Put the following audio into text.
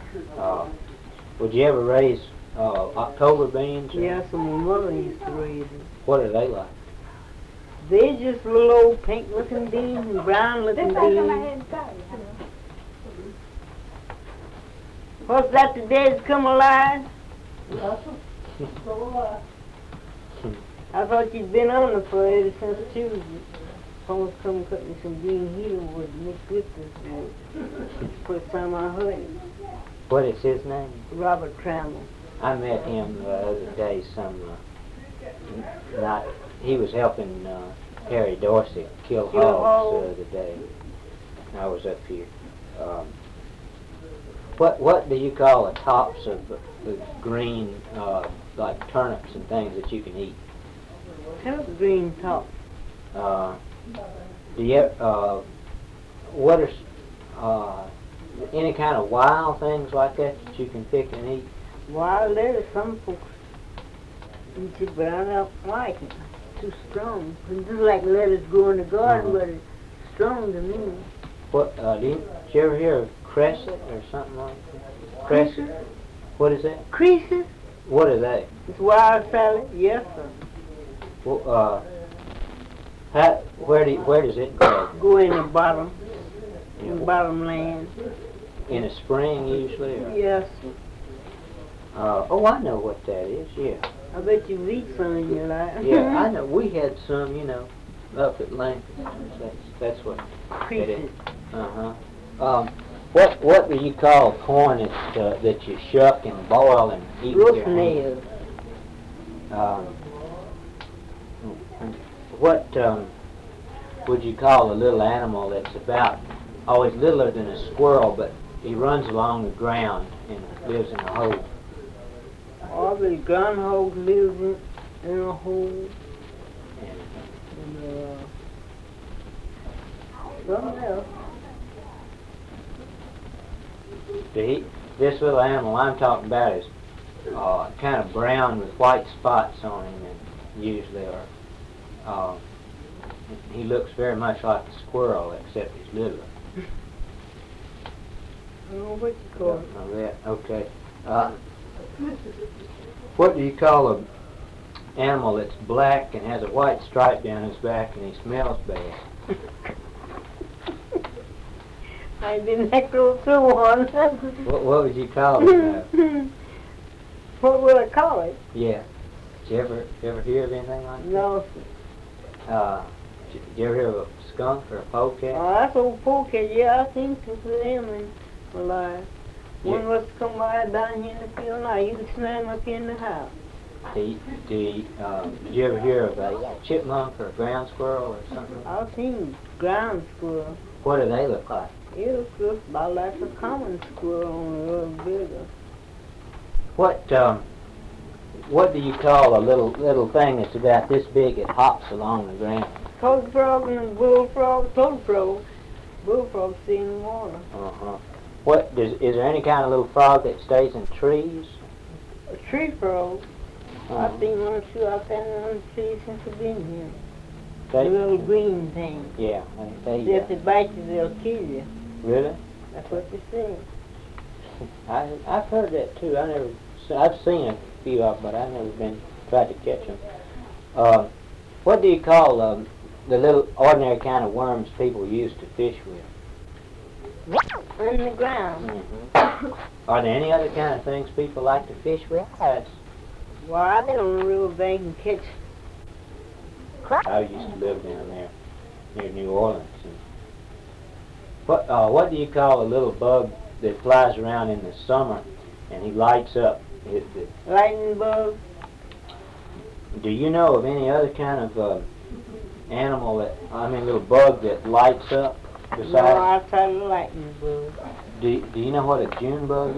Uh, would you ever raise October beans? Yes, and my mother used to raise them. What are they like? They're just little old pink-looking beans and brown-looking beans. What's that, the dead come alive? I thought you'd been on the floor ever since Tuesday. Someone's come cut me some green heater wood mixed with this wood. First time I heard him. What is his name? Robert Trammell. I met him the other day. He was helping Harry Dorsey kill hogs the other day. I was up here. What do you call the tops of the green, like turnips and things that you can eat? Turnip green top. Do you what are any kind of wild things like that you can pick and eat? Wild lettuce, some folks eat it, but I don't like it. Too strong. It's just like lettuce grow in the garden, but it's strong to me. What did you ever hear of cresset or something like that? Cresset? What is that? Creases? What are they? It's wild salad, yes sir. Well, where does it grow? Go in the bottom, in bottom land. In the spring usually? Or? Yes. Oh, I know what that is. Yeah. I bet you've eaten some in your life. Yeah, I know. We had some, up at Lincoln. That's what Creases. it is. What do you call corn that you shuck and boil and eat with your hands? What would you call a little animal that's about always littler than a squirrel, but he runs along the ground and lives in a hole? All the groundhog lives in a hole. And something else. This little animal I'm talking about is kind of brown with white spots on him, and usually he looks very much like a squirrel, except he's littler. I don't know what you call it. Know that. Okay. What do you call an animal that's black and has a white stripe down his back and he smells bad? I didn't go through one. What would you call it? What would I call it? Yeah. Did you ever hear of anything like that? No. Did you ever hear of a skunk or a polecat? Oh, that's old polecat. Yeah, I think it's them in my life. One was to come by down here in the field now. You can smell him up here in the house. Did you ever hear of a chipmunk or a ground squirrel or something? I've seen ground squirrel. What do they look like? It looks about like a common squirrel, only a little bigger. What do you call a little thing that's about this big? It hops along the ground. Toad frog and bullfrog. Toad frog. Bullfrog stay in the water. Is there any kind of little frog that stays in trees? A tree frog. I've seen one too. I've found one in the tree since I've been here. The little green thing. Yeah, If they bite you, they'll kill you. Really? That's what they say. I've heard that too. I've seen a few of them, but I've never tried to catch them. What do you call the little ordinary kind of worms people use to fish with? On the ground. Are there any other kind of things people like to fish with? Well, I've been on the riverbank and catch crab. I used to live down there near New Orleans. What do you call a little bug that flies around in the summer and he lights up? Lightning bug. Do you know of any other kind of little bug that lights up besides? No, I tried the lightning bug. Do you know what a June bug is?